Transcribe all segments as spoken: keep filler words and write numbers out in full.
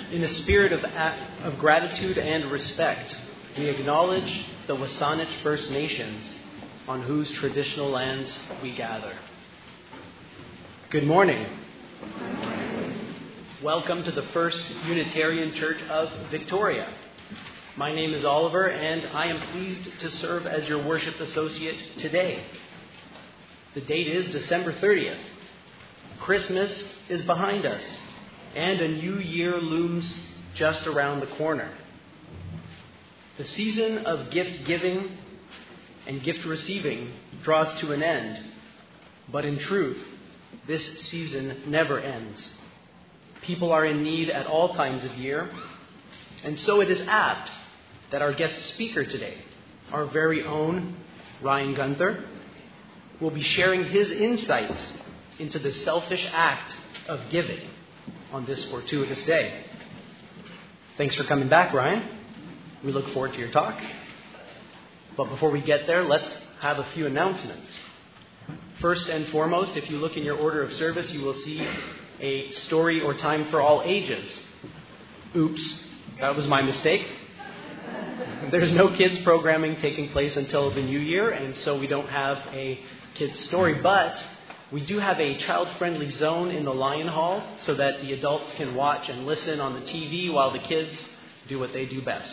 In a spirit of, of gratitude and respect, we acknowledge the Wasanich First Nations on whose traditional lands we gather. Good morning. Welcome to the First Unitarian Church of Victoria. My name is Oliver, and I am pleased to serve as your worship associate today. The date is December thirtieth. Christmas is behind us, and a new year looms just around the corner. The season of gift giving and gift receiving draws to an end, but in truth, this season never ends. People are in need at all times of year, and so it is apt that our guest speaker today, our very own Ryan Gunther, will be sharing his insights into the selfish act of giving on this fortuitous day. Thanks for coming back, Ryan. We look forward to your talk. But before we get there, let's have a few announcements. First and foremost, if you look in your order of service, you will see a story or time for all ages. Oops, that was my mistake. There's no kids programming taking place until the new year, and so we don't have a kids story, but we do have a child-friendly zone in the Lion Hall so that the adults can watch and listen on the T V while the kids do what they do best.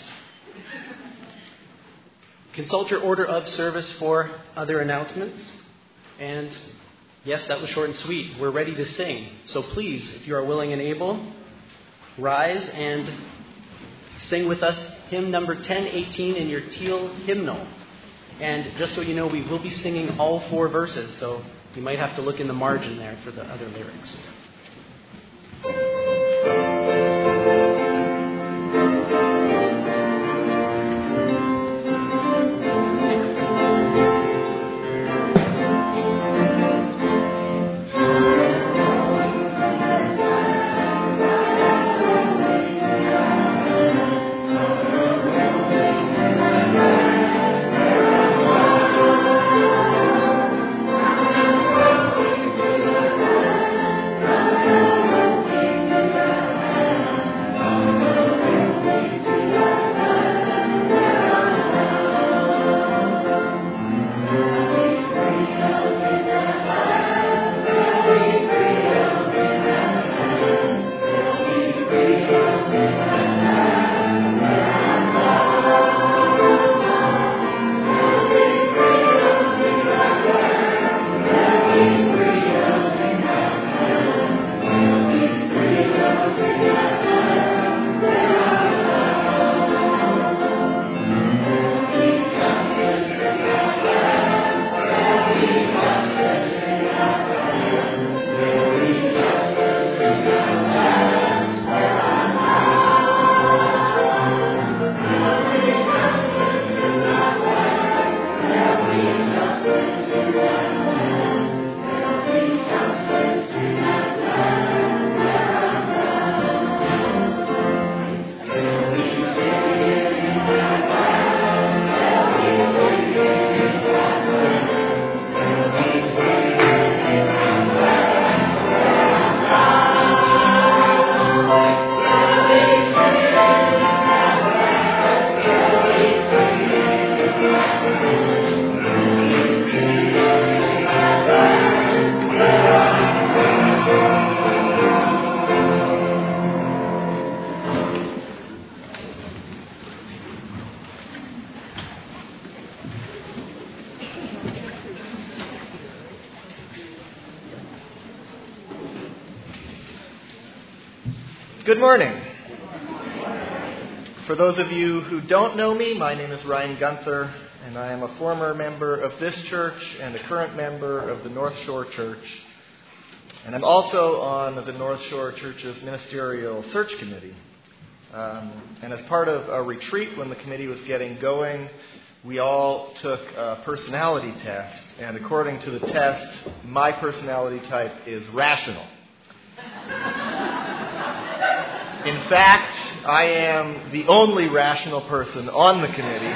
Consult your order of service for other announcements. And yes, that was short and sweet. We're ready to sing. So please, if you are willing and able, rise and sing with us hymn number ten eighteen in your teal hymnal. And just so you know, we will be singing all four verses, so you might have to look in the margin there for the other lyrics. Good morning. For those of you who don't know me, my name is Ryan Gunther, and I am a former member of this church and a current member of the North Shore Church. And I'm also on the North Shore Church's Ministerial Search Committee. Um, and as part of a retreat when the committee was getting going, we all took a personality test. And according to the test, my personality type is rational. In fact, I am the only rational person on the committee.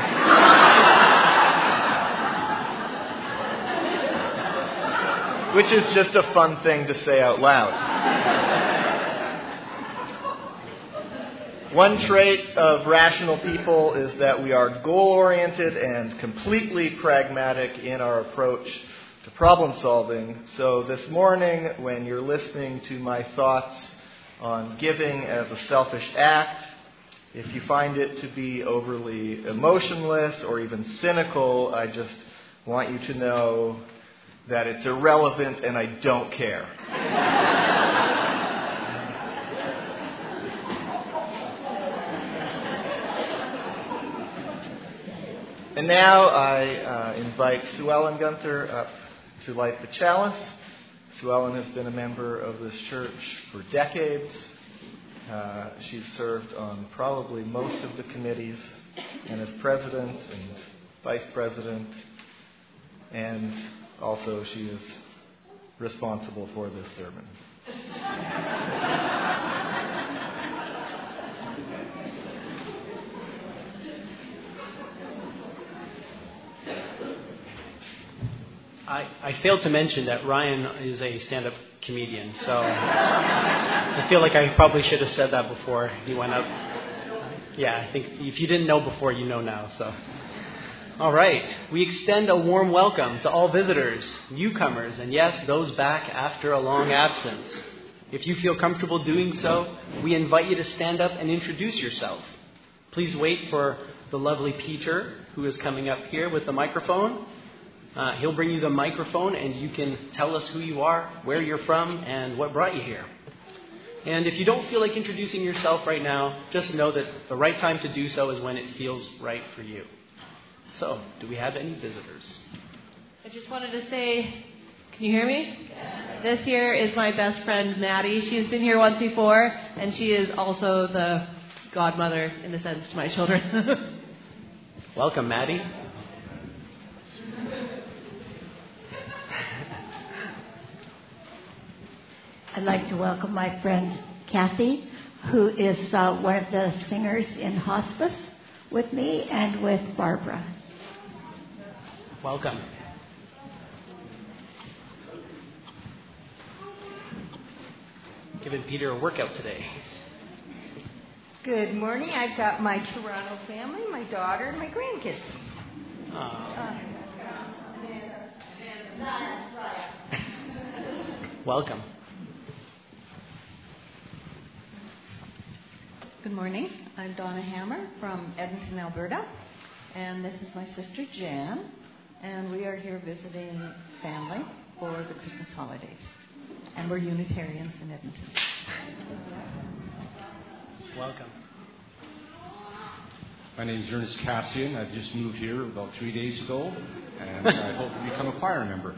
Which is just a fun thing to say out loud. One trait of rational people is that we are goal-oriented and completely pragmatic in our approach to problem solving. So this morning, when you're listening to my thoughts on giving as a selfish act, if you find it to be overly emotionless or even cynical, I just want you to know that it's irrelevant and I don't care. And now I uh, invite Sue Ellen Gunther up to light the chalice. Sue Ellen has been a member of this church for decades. Uh, she's served on probably most of the committees and as president and vice president. And also she is responsible for this sermon. I, I failed to mention that Ryan is a stand-up comedian, so I feel like I probably should have said that before he went up. Yeah, I think if you didn't know before, you know now. So, all right, we extend a warm welcome to all visitors, newcomers, and yes, those back after a long absence. If you feel comfortable doing so, we invite you to stand up and introduce yourself. Please wait for the lovely Peter, who is coming up here with the microphone. Uh, he'll bring you the microphone and you can tell us who you are, where you're from, and what brought you here. And if you don't feel like introducing yourself right now, just know that the right time to do so is when it feels right for you. So, do we have any visitors? I just wanted to say, can you hear me? This here is my best friend, Maddie. She's been here once before, and she is also the godmother, in a sense, to my children. Welcome, Maddie. I'd like to welcome my friend Kathy, who is uh, one of the singers in hospice with me and with Barbara. Welcome. Giving Peter a workout today. Good morning. I've got my Toronto family, my daughter, and my grandkids. Uh, welcome. Good morning. I'm Donna Hammer from Edmonton, Alberta, and this is my sister Jan, and we are here visiting family for the Christmas holidays, and we're Unitarians in Edmonton. Welcome. My name is Ernest Cassian. I've just moved here about three days ago, and I hope to become a choir member.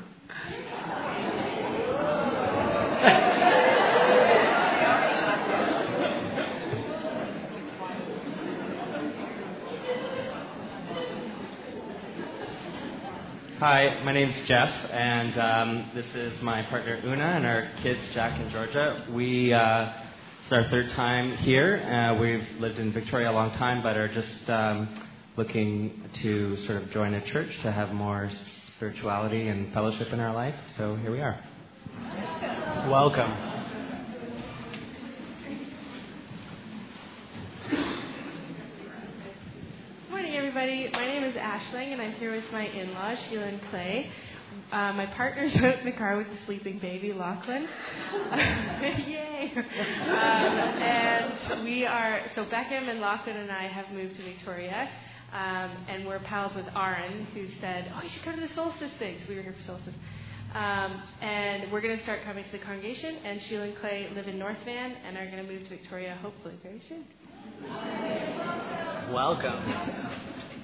Hi, my name's Jeff, and um, this is my partner Una and our kids Jack and Georgia. We uh, it's our third time here. Uh, we've lived in Victoria a long time, but are just um, looking to sort of join a church to have more spirituality and fellowship in our life. So here we are. Welcome. Everybody, my name is Ashling, and I'm here with my in-laws, Sheila and Clay. Uh, my partner's out in the car with the sleeping baby, Lachlan. Yay! Um, and we are, so Beckham and Lachlan and I have moved to Victoria, um, and we're pals with Aaron, who said, oh, you should come to the Solstice thing. So we were here for Solstice. Um, and we're going to start coming to the congregation, and Sheila and Clay live in North Van and are going to move to Victoria hopefully very soon. Welcome.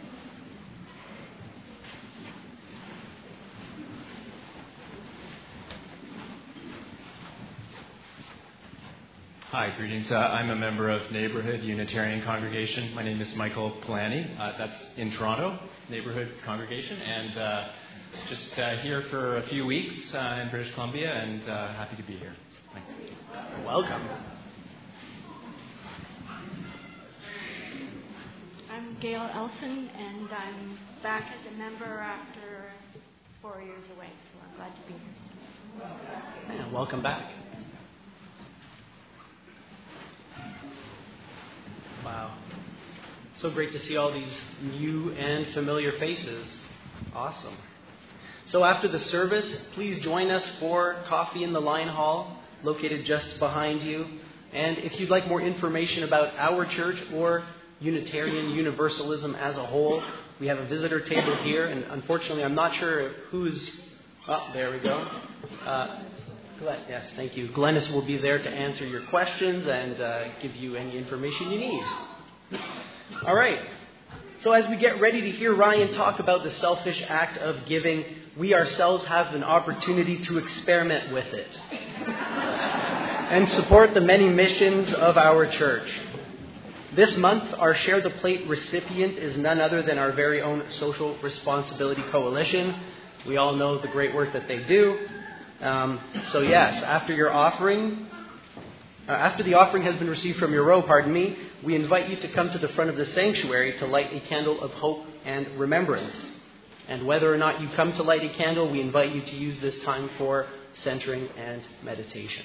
Hi, greetings. Uh, I'm a member of Neighborhood Unitarian Congregation. My name is Michael Polanyi. Uh, that's in Toronto, Neighborhood Congregation, and uh, just uh, here for a few weeks uh, in British Columbia, and uh, happy to be here. Thanks. Welcome. I'm Gail Elson, and I'm back as a member after four years away, so I'm glad to be here. Yeah, welcome back. So great to see all these new and familiar faces. Awesome. So after the service, please join us for coffee in the Lion Hall, located just behind you. And if you'd like more information about our church or Unitarian Universalism as a whole, we have a visitor table here. And unfortunately, I'm not sure who's... Oh, there we go. Uh, Glenn, yes, thank you. Glennis will be there to answer your questions and uh, give you any information you need. All right. So as we get ready to hear Ryan talk about the selfish act of giving, we ourselves have an opportunity to experiment with it and support the many missions of our church. This month, our Share the Plate recipient is none other than our very own Social Responsibility Coalition. We all know the great work that they do. Um, so yes, after your offering, uh, after the offering has been received from your row, pardon me, we invite you to come to the front of the sanctuary to light a candle of hope and remembrance. And whether or not you come to light a candle, we invite you to use this time for centering and meditation.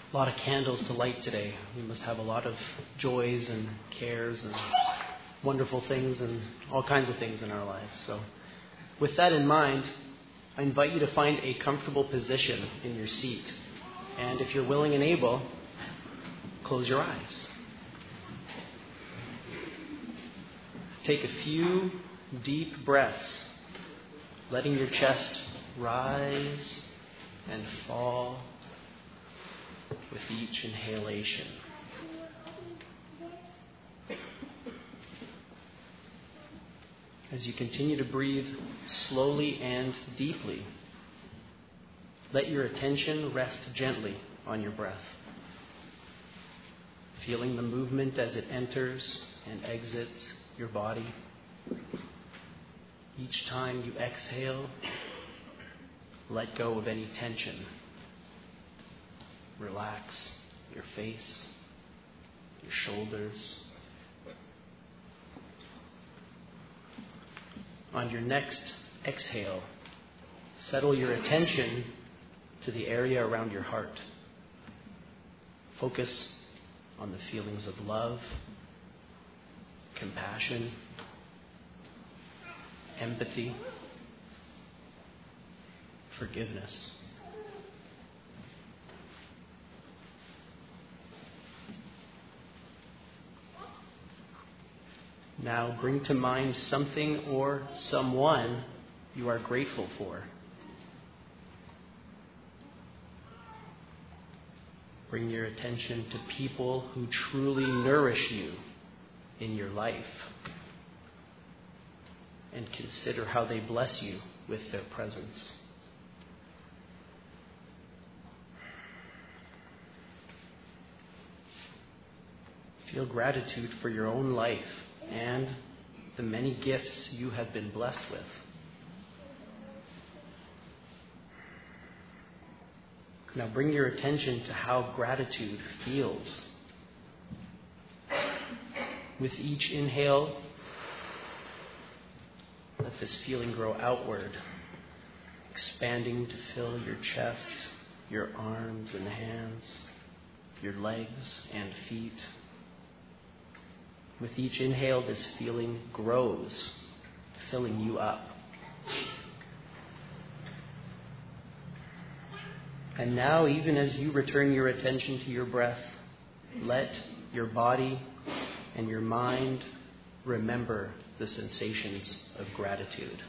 A lot of candles to light today. We must have a lot of joys and cares and wonderful things and all kinds of things in our lives. So with that in mind, I invite you to find a comfortable position in your seat. And if you're willing and able, close your eyes. Take a few deep breaths, letting your chest rise and fall with each inhalation. As you continue to breathe slowly and deeply, let your attention rest gently on your breath, feeling the movement as it enters and exits your body. Each time you exhale, let go of any tension. Relax your face, your shoulders. On your next exhale, settle your attention to the area around your heart. Focus on the feelings of love, compassion, empathy, forgiveness. Now bring to mind something or someone you are grateful for. Bring your attention to people who truly nourish you in your life, and consider how they bless you with their presence. Feel gratitude for your own life and the many gifts you have been blessed with. Now bring your attention to how gratitude feels. With each inhale, let this feeling grow outward, expanding to fill your chest, your arms and hands, your legs and feet. With each inhale, this feeling grows, filling you up. And now, even as you return your attention to your breath, let your body and your mind remember the sensations of gratitude.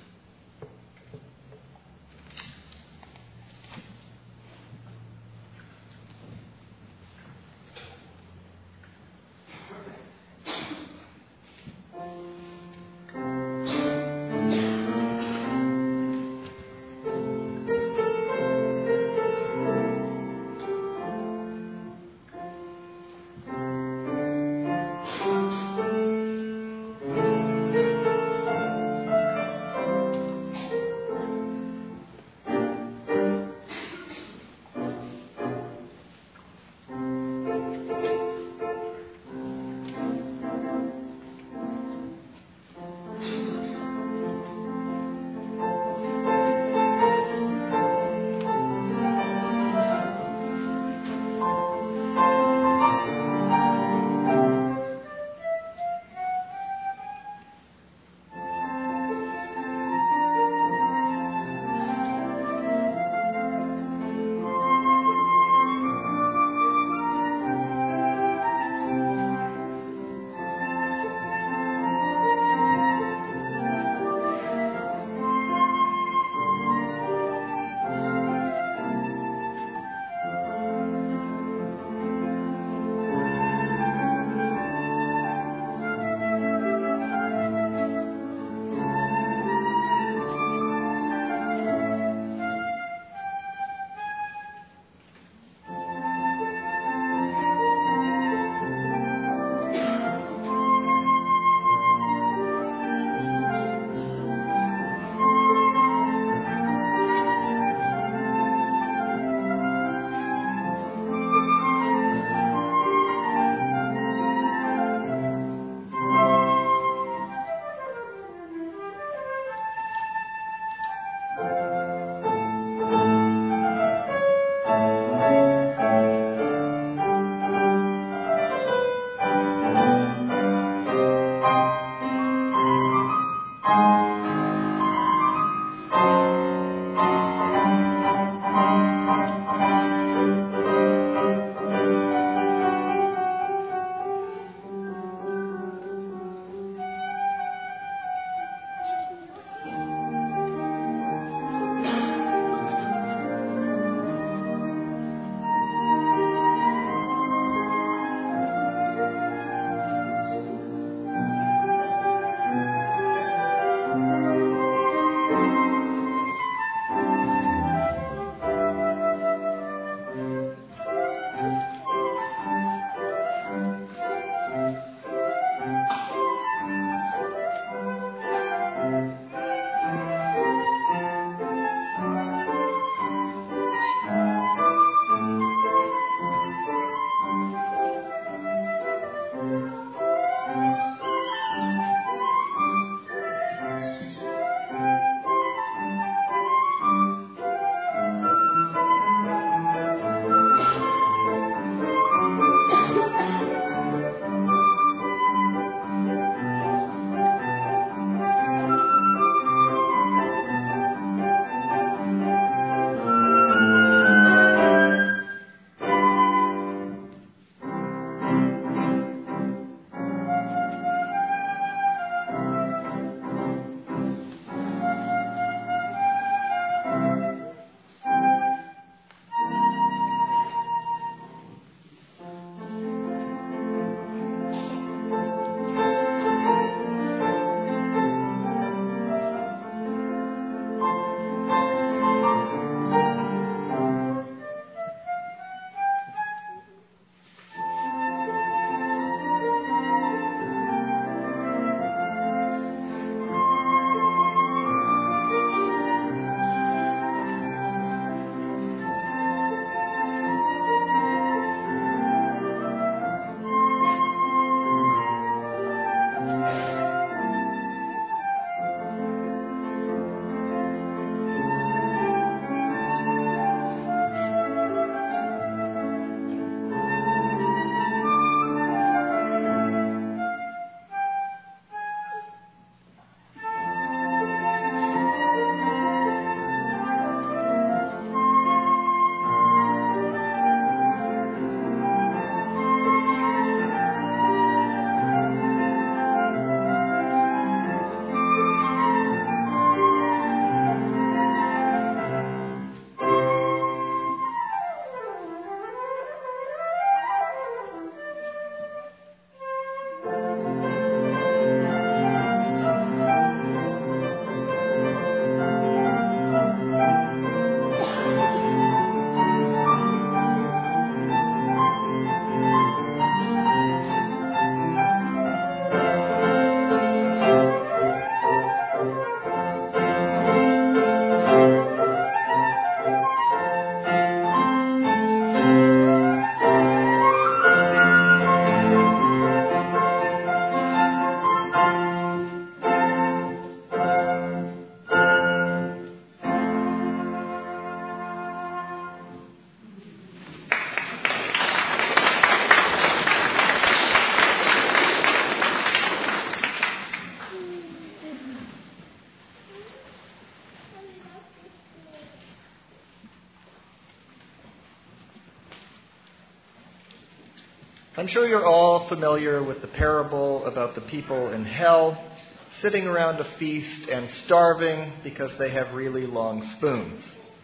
I'm sure you're all familiar with the parable about the people in hell sitting around a feast and starving because they have really long spoons.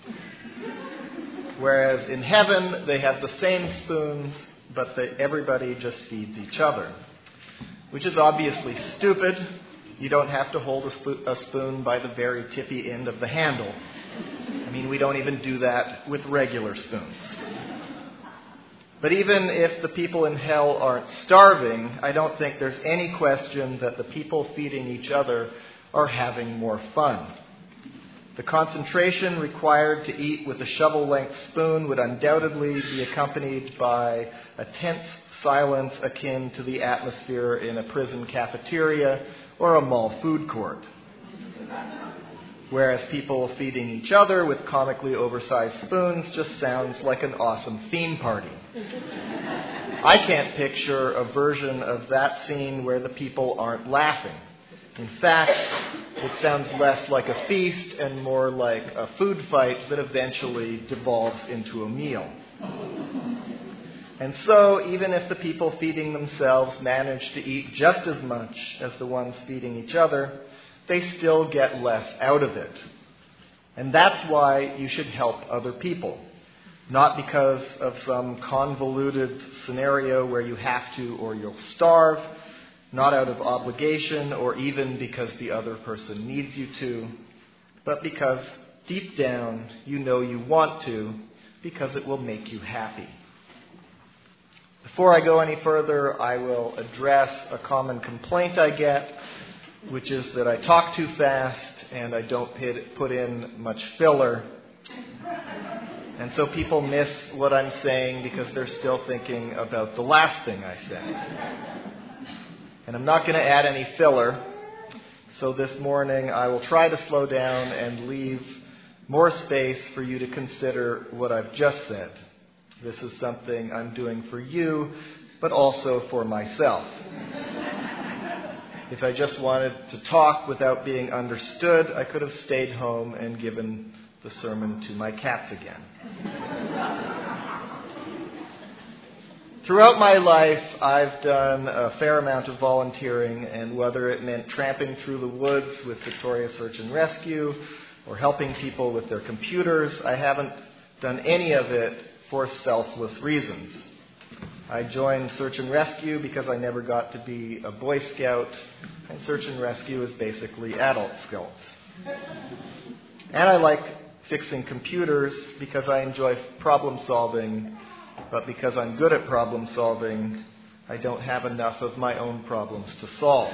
Whereas in heaven, they have the same spoons, but they, everybody just feeds each other. Which is obviously stupid. You don't have to hold a, sp- a spoon by the very tippy end of the handle. I mean, we don't even do that with regular spoons. But even if the people in hell aren't starving, I don't think there's any question that the people feeding each other are having more fun. The concentration required to eat with a shovel-length spoon would undoubtedly be accompanied by a tense silence akin to the atmosphere in a prison cafeteria or a mall food court. Whereas people feeding each other with comically oversized spoons just sounds like an awesome theme party. I can't picture a version of that scene where the people aren't laughing. In fact, it sounds less like a feast and more like a food fight that eventually devolves into a meal. And so, even if the people feeding themselves manage to eat just as much as the ones feeding each other, they still get less out of it. And that's why you should help other people. Not because of some convoluted scenario where you have to or you'll starve, not out of obligation or even because the other person needs you to, but because deep down you know you want to because it will make you happy. Before I go any further, I will address a common complaint I get, which is that I talk too fast and I don't put in much filler. And so people miss what I'm saying because they're still thinking about the last thing I said. And I'm not going to add any filler. So this morning I will try to slow down and leave more space for you to consider what I've just said. This is something I'm doing for you, but also for myself. If I just wanted to talk without being understood, I could have stayed home and given the sermon to my cats again. Throughout my life, I've done a fair amount of volunteering, and whether it meant tramping through the woods with Victoria Search and Rescue or helping people with their computers, I haven't done any of it for selfless reasons. I joined Search and Rescue because I never got to be a Boy Scout, and Search and Rescue is basically adult scouts. And I like fixing computers because I enjoy problem solving, but because I'm good at problem solving, I don't have enough of my own problems to solve.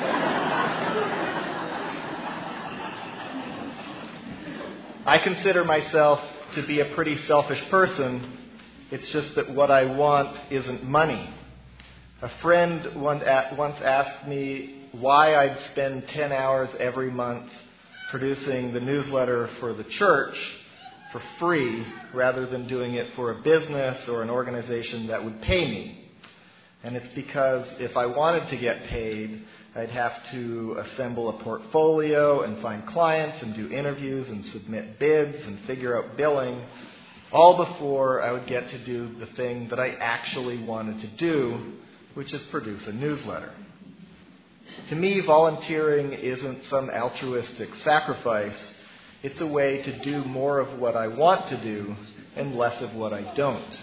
I consider myself to be a pretty selfish person. It's just that what I want isn't money. A friend once asked me why I'd spend ten hours every month producing the newsletter for the church for free rather than doing it for a business or an organization that would pay me. And it's because if I wanted to get paid, I'd have to assemble a portfolio and find clients and do interviews and submit bids and figure out billing, all before I would get to do the thing that I actually wanted to do, which is produce a newsletter. To me, volunteering isn't some altruistic sacrifice. It's a way to do more of what I want to do and less of what I don't.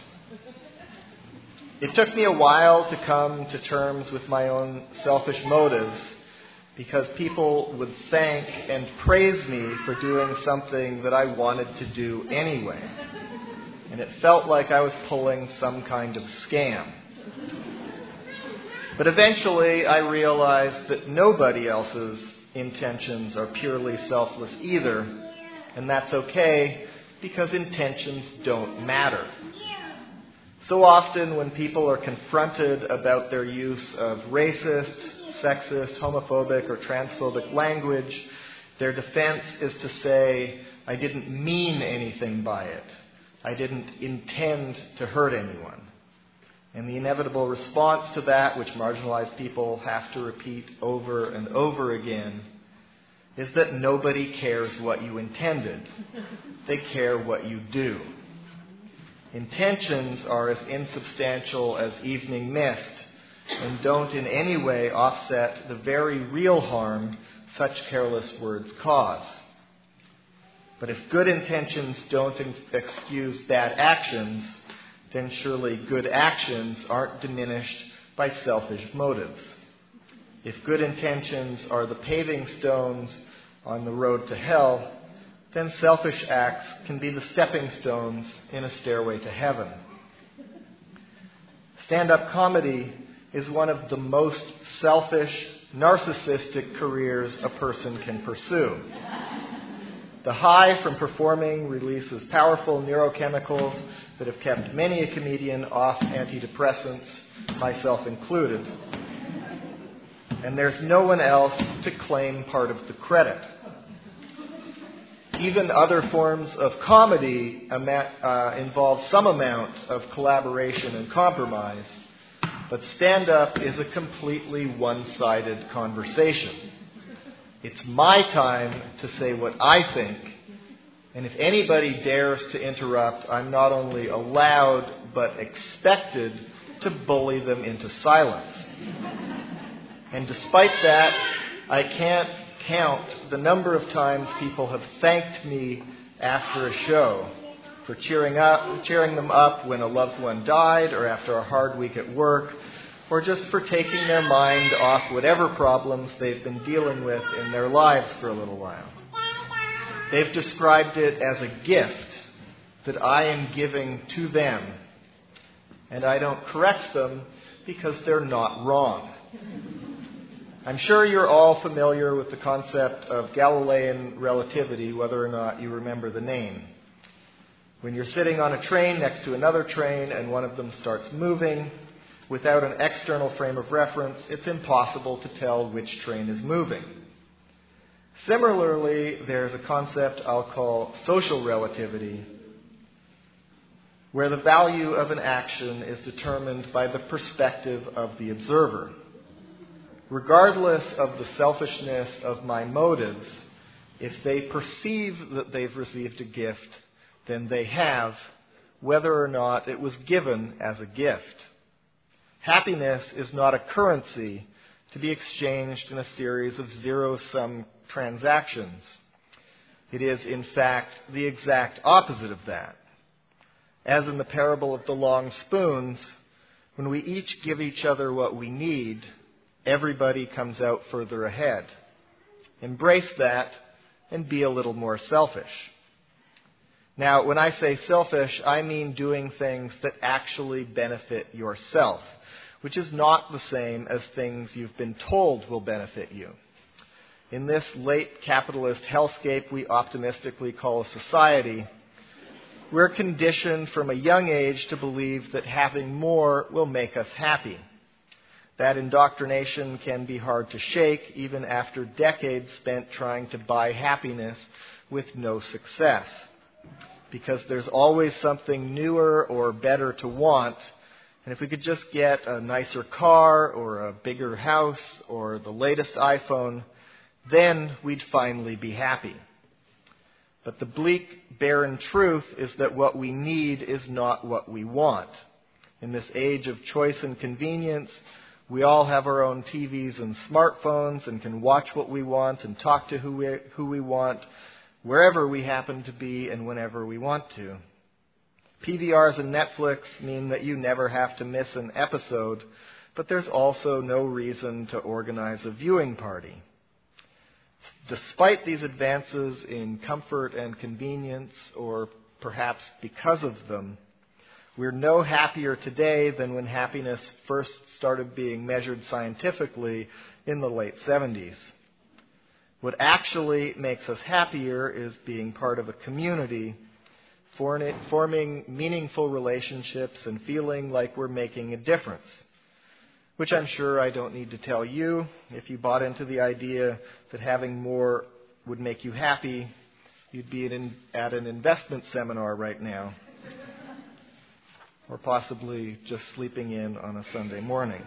It took me a while to come to terms with my own selfish motives because people would thank and praise me for doing something that I wanted to do anyway. And it felt like I was pulling some kind of scam. But eventually I realized that nobody else's intentions are purely selfless either, and that's okay because intentions don't matter. So often when people are confronted about their use of racist, sexist, homophobic, or transphobic language, their defense is to say, I didn't mean anything by it. I didn't intend to hurt anyone. And the inevitable response to that, which marginalized people have to repeat over and over again, is that nobody cares what you intended. They care what you do. Intentions are as insubstantial as evening mist and don't in any way offset the very real harm such careless words cause. But if good intentions don't excuse bad actions, then surely good actions aren't diminished by selfish motives. If good intentions are the paving stones on the road to hell, then selfish acts can be the stepping stones in a stairway to heaven. Stand-up comedy is one of the most selfish, narcissistic careers a person can pursue. The high from performing releases powerful neurochemicals that have kept many a comedian off antidepressants, myself included. And there's no one else to claim part of the credit. Even other forms of comedy uh, involve some amount of collaboration and compromise, but stand-up is a completely one-sided conversation. It's my time to say what I think, and if anybody dares to interrupt, I'm not only allowed but expected to bully them into silence. And despite that, I can't count the number of times people have thanked me after a show for cheering up, cheering them up when a loved one died or after a hard week at work, or just for taking their mind off whatever problems they've been dealing with in their lives for a little while. They've described it as a gift that I am giving to them, and I don't correct them because they're not wrong. I'm sure you're all familiar with the concept of Galilean relativity, whether or not you remember the name. When you're sitting on a train next to another train and one of them starts moving, without an external frame of reference, it's impossible to tell which train is moving. Similarly, there's a concept I'll call social relativity, where the value of an action is determined by the perspective of the observer. Regardless of the selfishness of my motives, if they perceive that they've received a gift, then they have, whether or not it was given as a gift. Happiness is not a currency to be exchanged in a series of zero-sum transactions. It is, in fact, the exact opposite of that. As in the parable of the long spoons, when we each give each other what we need, everybody comes out further ahead. Embrace that and be a little more selfish. Now, when I say selfish, I mean doing things that actually benefit yourself, which is not the same as things you've been told will benefit you. In this late capitalist hellscape we optimistically call a society, we're conditioned from a young age to believe that having more will make us happy. That indoctrination can be hard to shake, even after decades spent trying to buy happiness with no success. Because there's always something newer or better to want, and if we could just get a nicer car or a bigger house or the latest iPhone, then we'd finally be happy. But the bleak, barren truth is that what we need is not what we want. In this age of choice and convenience, we all have our own T Vs and smartphones and can watch what we want and talk to who we, who we want, wherever we happen to be and whenever we want to. P V Rs and Netflix mean that you never have to miss an episode, but there's also no reason to organize a viewing party. Despite these advances in comfort and convenience, or perhaps because of them, we're no happier today than when happiness first started being measured scientifically in the late seventies. What actually makes us happier is being part of a community, forming meaningful relationships and feeling like we're making a difference. Which I'm sure I don't need to tell you. If you bought into the idea that having more would make you happy, you'd be at an investment seminar right now. Or possibly just sleeping in on a Sunday morning.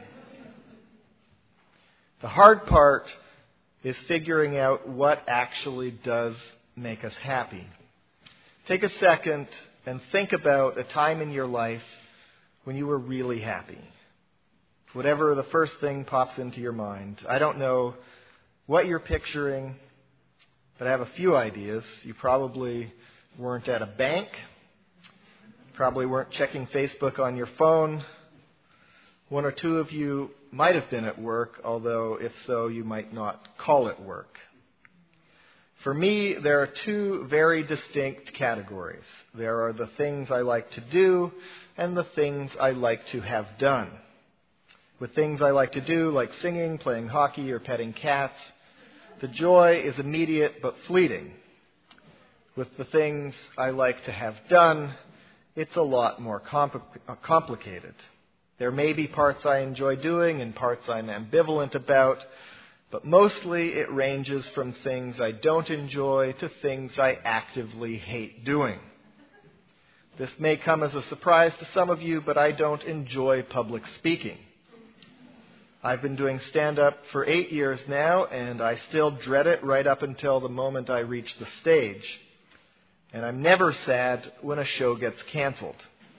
The hard part is figuring out what actually does make us happy. Take a second and think about a time in your life when you were really happy. Whatever the first thing pops into your mind. I don't know what you're picturing, but I have a few ideas. You probably weren't at a bank. Probably weren't checking Facebook on your phone. One or two of you might have been at work, although if so, you might not call it work. For me, there are two very distinct categories. There are the things I like to do and the things I like to have done. With things I like to do, like singing, playing hockey, or petting cats, the joy is immediate but fleeting. With the things I like to have done, it's a lot more compl- complicated. There may be parts I enjoy doing and parts I'm ambivalent about, but mostly it ranges from things I don't enjoy to things I actively hate doing. This may come as a surprise to some of you, but I don't enjoy public speaking. I've been doing stand-up for eight years now, and I still dread it right up until the moment I reach the stage. And I'm never sad when a show gets canceled.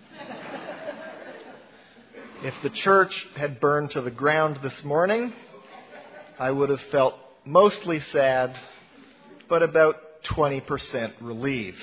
If the church had burned to the ground this morning, I would have felt mostly sad, but about twenty percent relieved.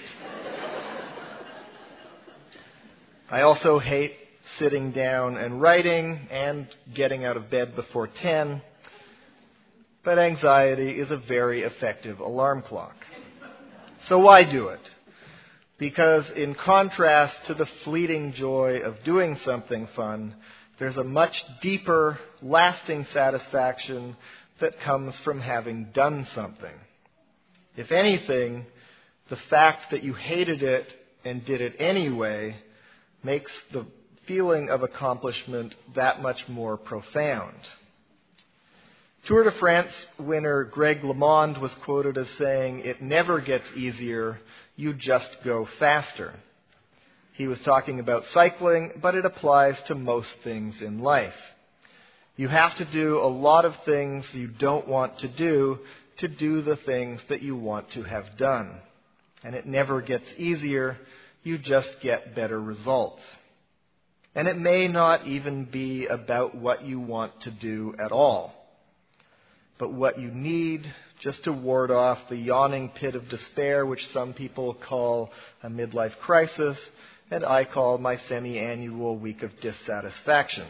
I also hate sitting down and writing and getting out of bed before ten, but anxiety is a very effective alarm clock. So why do it? Because in contrast to the fleeting joy of doing something fun, there's a much deeper, lasting satisfaction that comes from having done something. If anything, the fact that you hated it and did it anyway makes the feeling of accomplishment that much more profound. Tour de France winner Greg LeMond was quoted as saying, "It never gets easier, you just go faster." He was talking about cycling, but it applies to most things in life. You have to do a lot of things you don't want to do to do the things that you want to have done. And it never gets easier, you just get better results. And it may not even be about what you want to do at all, but what you need just to ward off the yawning pit of despair, which some people call a midlife crisis, and I call my semi-annual week of dissatisfaction.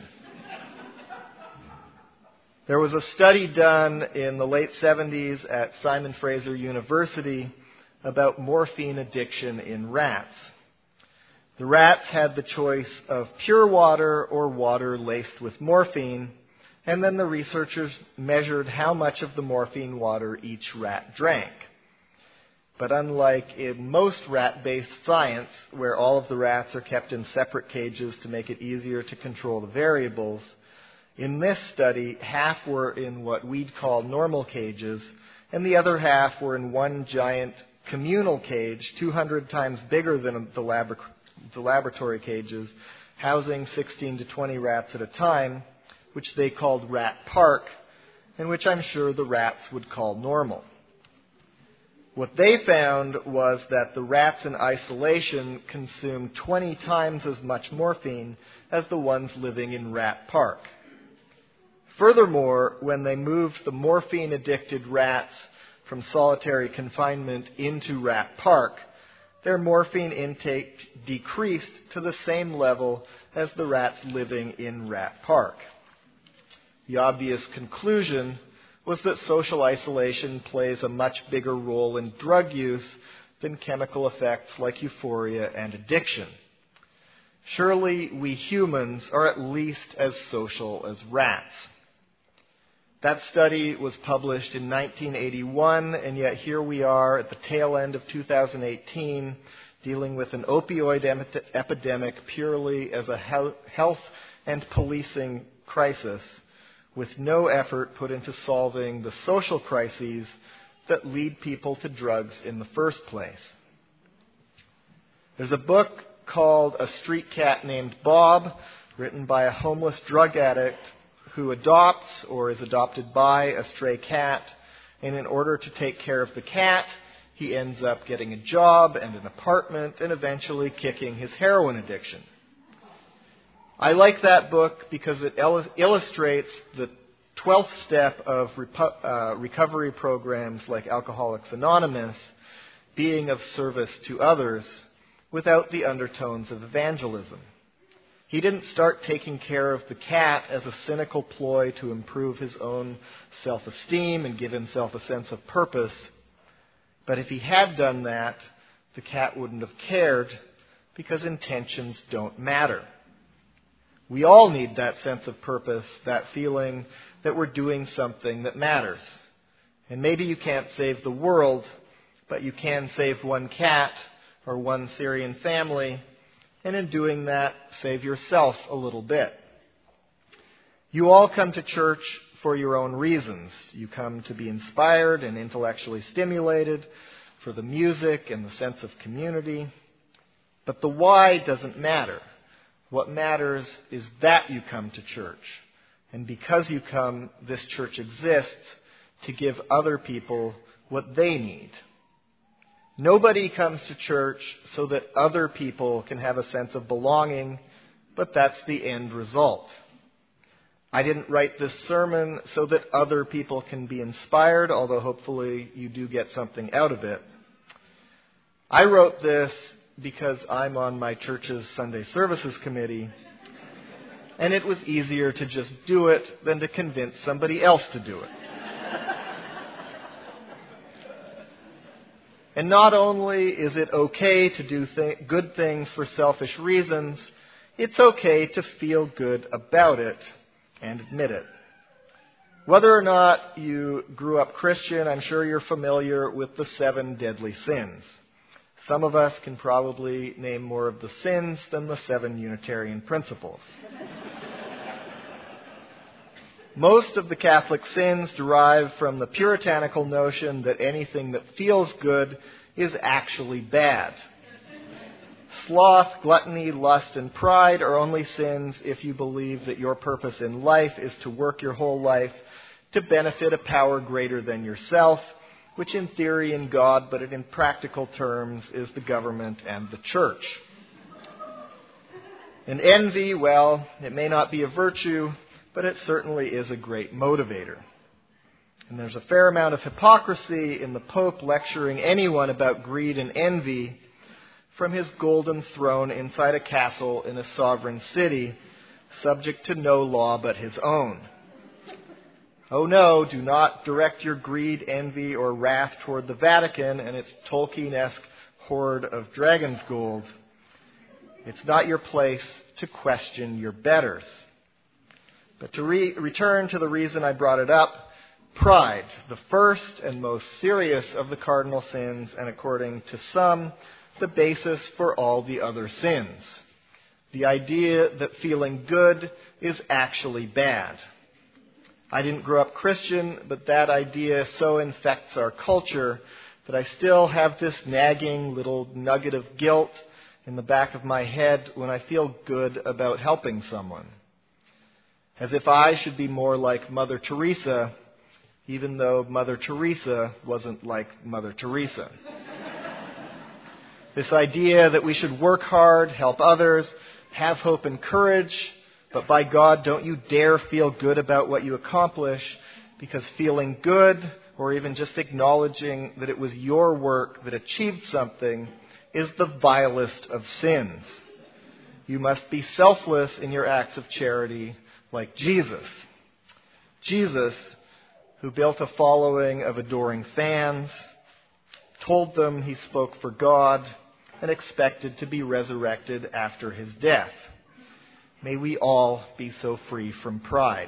There was a study done in the late seventies at Simon Fraser University about morphine addiction in rats. The rats had the choice of pure water or water laced with morphine, and then the researchers measured how much of the morphine water each rat drank. But unlike in most rat-based science, where all of the rats are kept in separate cages to make it easier to control the variables, in this study, half were in what we'd call normal cages, and the other half were in one giant communal cage, two hundred times bigger than the, lab- the laboratory cages, housing sixteen to twenty rats at a time, which they called Rat Park, and which I'm sure the rats would call normal. What they found was that the rats in isolation consumed twenty times as much morphine as the ones living in Rat Park. Furthermore, when they moved the morphine-addicted rats from solitary confinement into Rat Park, their morphine intake decreased to the same level as the rats living in Rat Park. The obvious conclusion was that social isolation plays a much bigger role in drug use than chemical effects like euphoria and addiction. Surely we humans are at least as social as rats. That study was published in nineteen eighty-one, and yet here we are at the tail end of two thousand eighteen, dealing with an opioid em- epidemic purely as a he- health and policing crisis, with no effort put into solving the social crises that lead people to drugs in the first place. There's a book called A Street Cat Named Bob, written by a homeless drug addict who adopts or is adopted by a stray cat, and in order to take care of the cat, he ends up getting a job and an apartment and eventually kicking his heroin addiction. I like that book because it il- illustrates the twelfth step of repo- uh, recovery programs like Alcoholics Anonymous being of service to others without the undertones of evangelism. He didn't start taking care of the cat as a cynical ploy to improve his own self-esteem and give himself a sense of purpose. But if he had done that, the cat wouldn't have cared because intentions don't matter. We all need that sense of purpose, that feeling that we're doing something that matters. And maybe you can't save the world, but you can save one cat or one Syrian family, and in doing that, save yourself a little bit. You all come to church for your own reasons. You come to be inspired and intellectually stimulated, for the music and the sense of community. But the why doesn't matter. What matters is that you come to church. And because you come, this church exists to give other people what they need. Nobody comes to church so that other people can have a sense of belonging, but that's the end result. I didn't write this sermon so that other people can be inspired, although hopefully you do get something out of it. I wrote this because I'm on my church's Sunday Services Committee, and it was easier to just do it than to convince somebody else to do it. And not only is it okay to do th- good things for selfish reasons, it's okay to feel good about it and admit it. Whether or not you grew up Christian, I'm sure you're familiar with the seven deadly sins. Some of us can probably name more of the sins than the seven Unitarian principles. Most of the Catholic sins derive from the puritanical notion that anything that feels good is actually bad. Sloth, gluttony, lust, and pride are only sins if you believe that your purpose in life is to work your whole life to benefit a power greater than yourself, which in theory in God, but in practical terms, is the government and the church. And envy, well, it may not be a virtue, but it certainly is a great motivator. And there's a fair amount of hypocrisy in the Pope lecturing anyone about greed and envy from his golden throne inside a castle in a sovereign city, subject to no law but his own. Oh no, do not direct your greed, envy, or wrath toward the Vatican and its Tolkien-esque hoard of dragon's gold. It's not your place to question your betters. But to re- return to the reason I brought it up, pride, the first and most serious of the cardinal sins, and according to some, the basis for all the other sins. The idea that feeling good is actually bad. I didn't grow up Christian, but that idea so infects our culture that I still have this nagging little nugget of guilt in the back of my head when I feel good about helping someone. As if I should be more like Mother Teresa, even though Mother Teresa wasn't like Mother Teresa. This idea that we should work hard, help others, have hope and courage, but by God, don't you dare feel good about what you accomplish, because feeling good, or even just acknowledging that it was your work that achieved something, is the vilest of sins. You must be selfless in your acts of charity, like Jesus. Jesus, who built a following of adoring fans, told them he spoke for God, and expected to be resurrected after his death. May we all be so free from pride.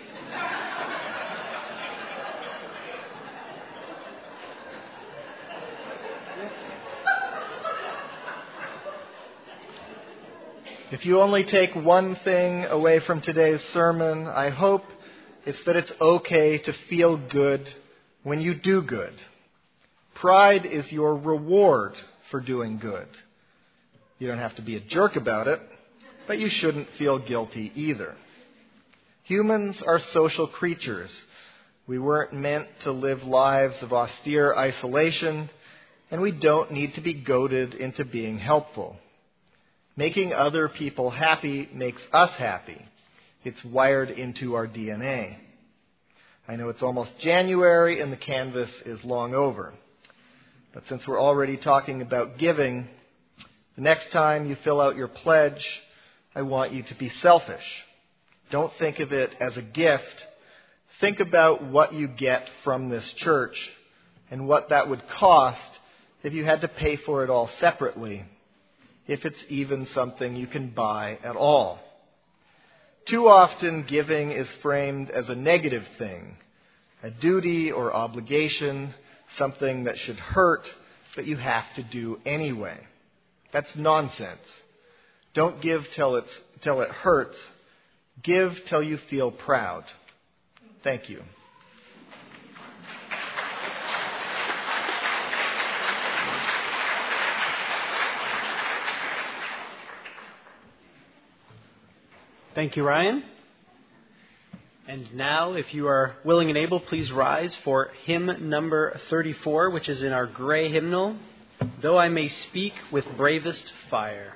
If you only take one thing away from today's sermon, I hope it's that it's okay to feel good when you do good. Pride is your reward for doing good. You don't have to be a jerk about it, but you shouldn't feel guilty either. Humans are social creatures. We weren't meant to live lives of austere isolation, and we don't need to be goaded into being helpful. Making other people happy makes us happy. It's wired into our D N A. I know it's almost January and the canvas is long over. But since we're already talking about giving, the next time you fill out your pledge, I want you to be selfish. Don't think of it as a gift. Think about what you get from this church and what that would cost if you had to pay for it all separately, if it's even something you can buy at all. Too often, giving is framed as a negative thing, a duty or obligation, something that should hurt, but you have to do anyway. That's nonsense. Don't give till it's till it hurts. Give till you feel proud. Thank you. Thank you, Ryan. And now, if you are willing and able, please rise for hymn number thirty-four, which is in our gray hymnal, Though I May Speak with Bravest Fire.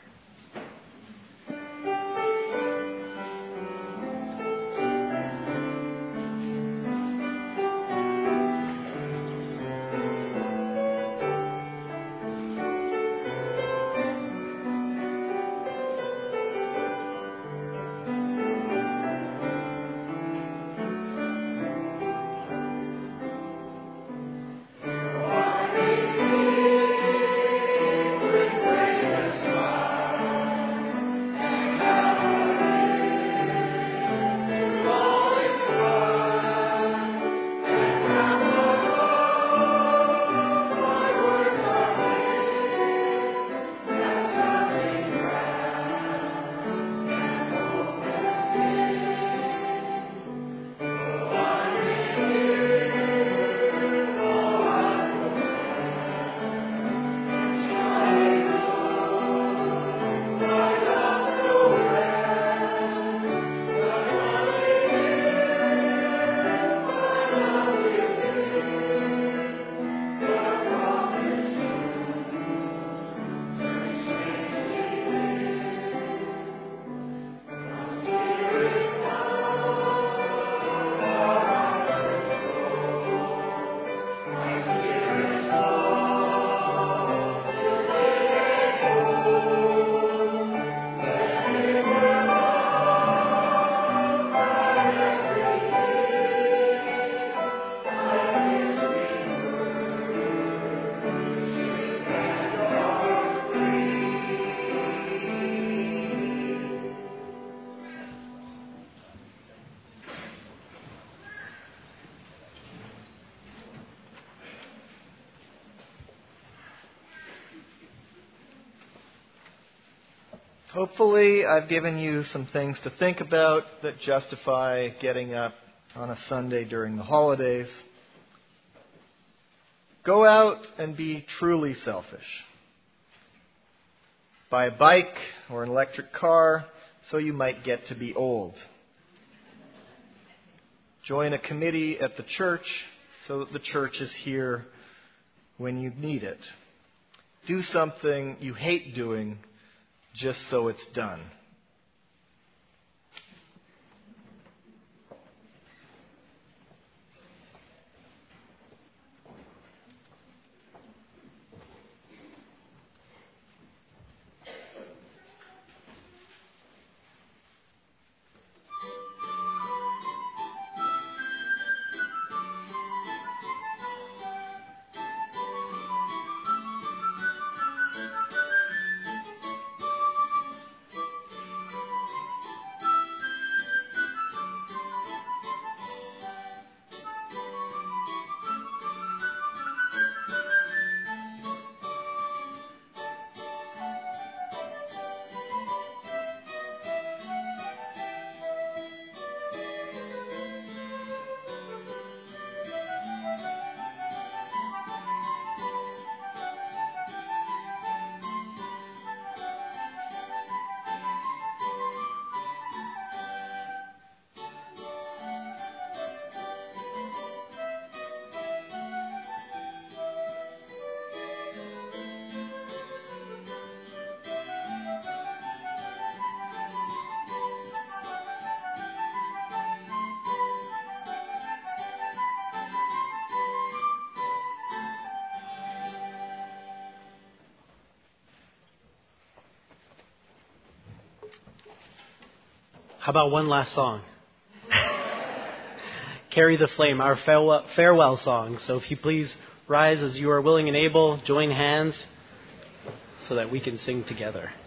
Hopefully, I've given you some things to think about that justify getting up on a Sunday during the holidays. Go out and be truly selfish. Buy a bike or an electric car so you might get to be old. Join a committee at the church so that the church is here when you need it. Do something you hate doing just so it's done. How about one last song? Carry the Flame, our farewell, farewell song. So if you please rise as you are willing and able, join hands so that we can sing together.